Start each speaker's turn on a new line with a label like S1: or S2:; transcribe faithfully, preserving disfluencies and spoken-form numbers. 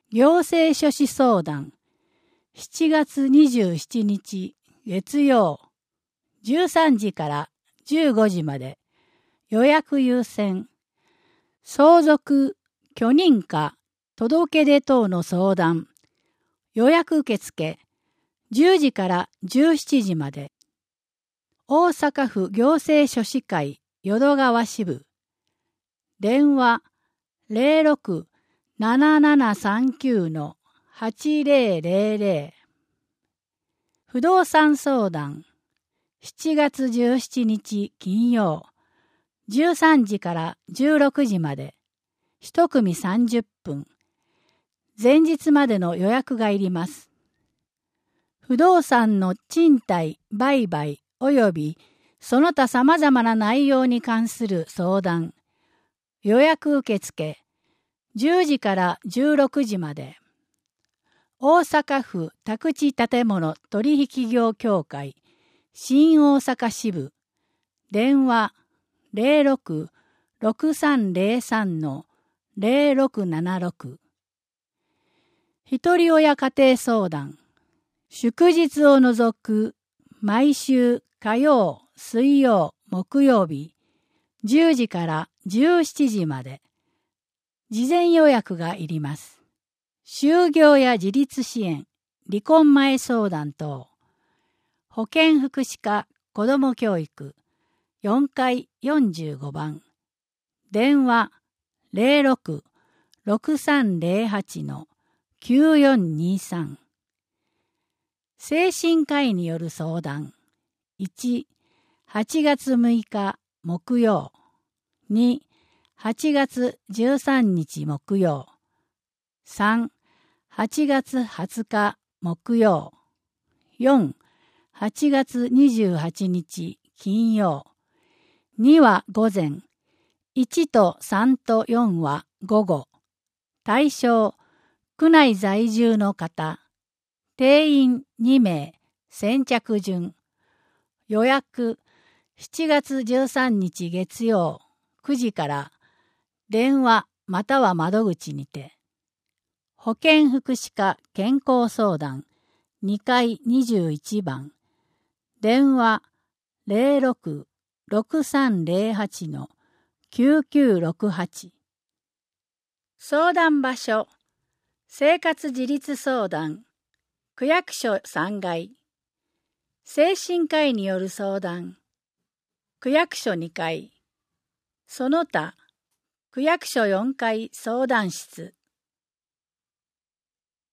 S1: 行政書士相談しちがつにじゅうしちにち月曜じゅうさんじからじゅうごじまで予約優先相続許認可届け出等の相談予約受付じゅうじからじゅうしちじまで大阪府行政書士会淀川支部電話 ゼロろく ななななさんきゅう はちゼロゼロゼロ 不動産相談しちがつじゅうしちにち金曜じゅうさんじからじゅうろくじまで一組さんじゅっぷん前日までの予約がいります。不動産の賃貸、売買及びその他様々な内容に関する相談予約受付じゅうじからじゅうろくじまで大阪府宅地建物取引業協会新大阪支部電話 ゼロろく ろくさんゼロさん ゼロろくななろく ひとり親家庭相談祝日を除く毎週火曜、水曜、木曜日じゅうじからじゅうしちじまで事前予約がいります。就業や自立支援、離婚前相談等、保健福祉課子ども教育よんかいよんじゅうごばん電話 ゼロろく ろくさんゼロはち きゅうよんにさん 精神科医による相談いち、はちがつむいか木曜に、はちがつじゅうさんにち木曜さん、はちがつはつか木曜よん、はちがつにじゅうはちにち金曜には午前いちとさんとよんは午後対象区内在住の方定員にめい先着順予約しちがつじゅうさんにち月曜くじから電話または窓口にて保健福祉課健康相談にかいにじゅういちばん電話 ゼロろく ろくさんゼロはち きゅうきゅうろくはち 相談場所生活自立相談区役所さんがい精神科医による相談区役所にかいその他区役所よんかい相談室